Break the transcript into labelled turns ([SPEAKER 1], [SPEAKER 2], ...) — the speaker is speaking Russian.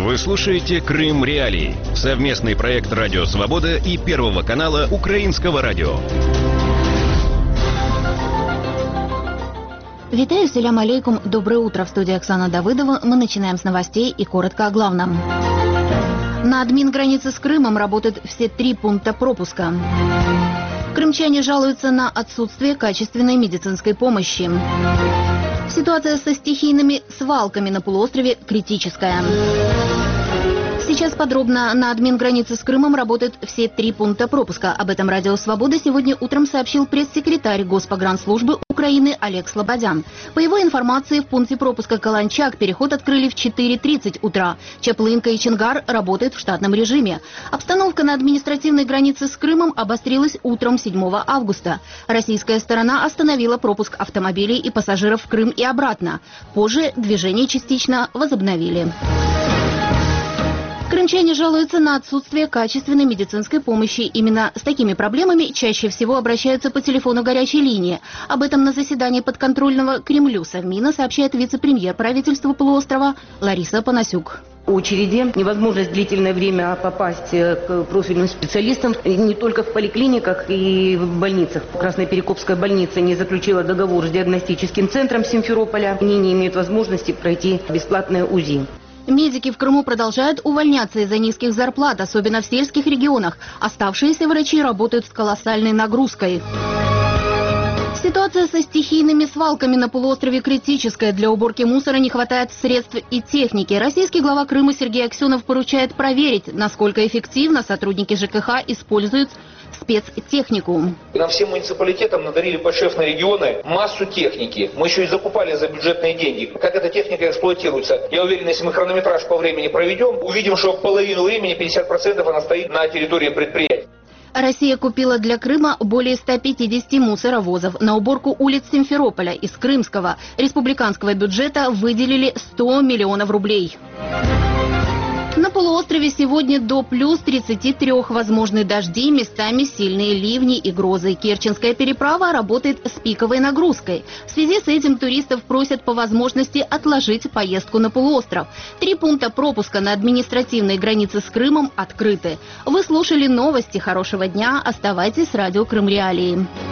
[SPEAKER 1] Вы слушаете «Крым Реалии» — совместный проект «Радио Свобода» и Первого канала Украинского радио.
[SPEAKER 2] Витаю, салям алейкум, доброе утро. В студии Оксана Давыдова. Мы начинаем с новостей и коротко о главном. На админгранице с Крымом работают все 3 пункта пропуска. Крымчане жалуются на отсутствие качественной медицинской помощи. Ситуация со стихийными свалками на полуострове критическая. Сейчас подробно. На админгранице с Крымом работают все 3 пункта пропуска. Об этом Радио Свобода сегодня утром сообщил пресс-секретарь Госпогранслужбы Украины Олег Слободян. По его информации, в пункте пропуска Каланчак переход открыли в 4:30 утра. Чаплынка и Чингар работают в штатном режиме. Обстановка на административной границе с Крымом обострилась утром 7 августа. Российская сторона остановила пропуск автомобилей и пассажиров в Крым и обратно. Позже движение частично возобновили. Крымчане жалуются на отсутствие качественной медицинской помощи. Именно с такими проблемами чаще всего обращаются по телефону горячей линии. Об этом на заседании подконтрольного Кремлю Совмина сообщает вице-премьер правительства полуострова Лариса Панасюк.
[SPEAKER 3] Очереди, невозможность длительное время попасть к профильным специалистам не только в поликлиниках и в больницах. Красноперекопская больница не заключила договор с диагностическим центром Симферополя. Они не имеют возможности пройти бесплатное УЗИ.
[SPEAKER 2] Медики в Крыму продолжают увольняться из-за низких зарплат, особенно в сельских регионах. Оставшиеся врачи работают с колоссальной нагрузкой. Ситуация со стихийными свалками на полуострове критическая. Для уборки мусора не хватает средств и техники. Российский глава Крыма Сергей Аксенов поручает проверить, насколько эффективно сотрудники ЖКХ используют спецтехнику.
[SPEAKER 4] Нам всем муниципалитетам надарили подшефные регионы массу техники. Мы еще и закупали за бюджетные деньги. Как эта техника эксплуатируется? Я уверен, если мы хронометраж по времени проведем, увидим, что половину времени, 50% она стоит на территории предприятия.
[SPEAKER 2] Россия купила для Крыма более 150 мусоровозов. На уборку улиц Симферополя из крымского республиканского бюджета выделили 100 миллионов рублей. На полуострове сегодня до плюс 33, возможны дожди, местами сильные ливни и грозы. Керченская переправа работает с пиковой нагрузкой. В связи с этим туристов просят по возможности отложить поездку на полуостров. 3 пункта пропуска на административной границе с Крымом открыты. Вы слушали новости. Хорошего дня. Оставайтесь с радио Крым Реалии.